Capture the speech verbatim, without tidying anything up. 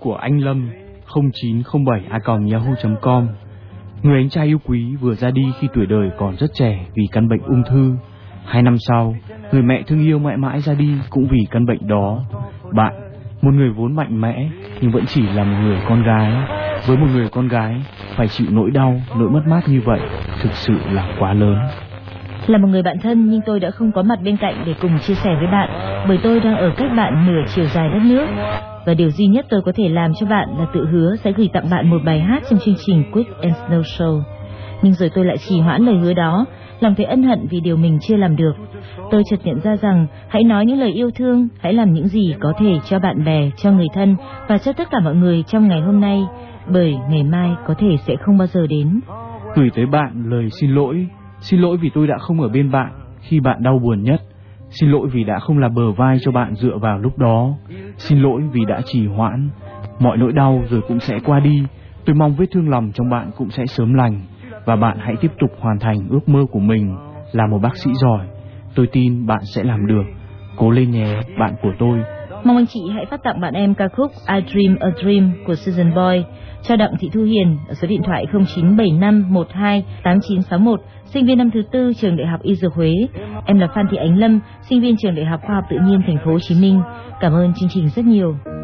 của anh Lâm không chín không bảy a còng yahoo chấm com. Người anh trai yêu quý vừa ra đi khi tuổi đời còn rất trẻ vì căn bệnh ung thư. Hai năm sau, người mẹ thương yêu mãi mãi ra đi cũng vì căn bệnh đó. Bạn, một người vốn mạnh mẽ nhưng vẫn chỉ là một người con gái. Với một người con gái, phải chịu nỗi đau, nỗi mất mát như vậy thực sự là quá lớn. Là một người bạn thân nhưng tôi đã không có mặt bên cạnh để cùng chia sẻ với bạn, bởi tôi đang ở cách bạn nửa chiều dài đất nước. Và điều duy nhất tôi có thể làm cho bạn là tự hứa sẽ gửi tặng bạn một bài hát trong chương trình Quick and Snow Show. Nhưng rồi tôi lại trì hoãn lời hứa đó, lòng thấy ân hận vì điều mình chưa làm được. Tôi chợt nhận ra rằng hãy nói những lời yêu thương, hãy làm những gì có thể cho bạn bè, cho người thân và cho tất cả mọi người trong ngày hôm nay, bởi ngày mai có thể sẽ không bao giờ đến. Gửi tới bạn lời xin lỗi. Xin lỗi vì tôi đã không ở bên bạn khi bạn đau buồn nhất. Xin lỗi vì đã không là bờ vai cho bạn dựa vào lúc đó. Xin lỗi vì đã trì hoãn. Mọi nỗi đau rồi cũng sẽ qua đi. Tôi mong vết thương lòng trong bạn cũng sẽ sớm lành. Và bạn hãy tiếp tục hoàn thành ước mơ của mình là một bác sĩ giỏi. Tôi tin bạn sẽ làm được. Cố lên nhé, bạn của tôi. Mong anh chị hãy phát tặng bạn em ca khúc I Dream a Dream của Susan Boyle cho Đặng Thị Thu Hiền ở số điện thoại không chín bảy năm một hai tám chín sáu một, sinh viên năm thứ tư trường Đại học Y Dược Huế. Em là Phan Thị Ánh Lâm, sinh viên trường Đại học Khoa học Tự nhiên Thành phố Hồ Chí Minh. Cảm ơn chương trình rất nhiều.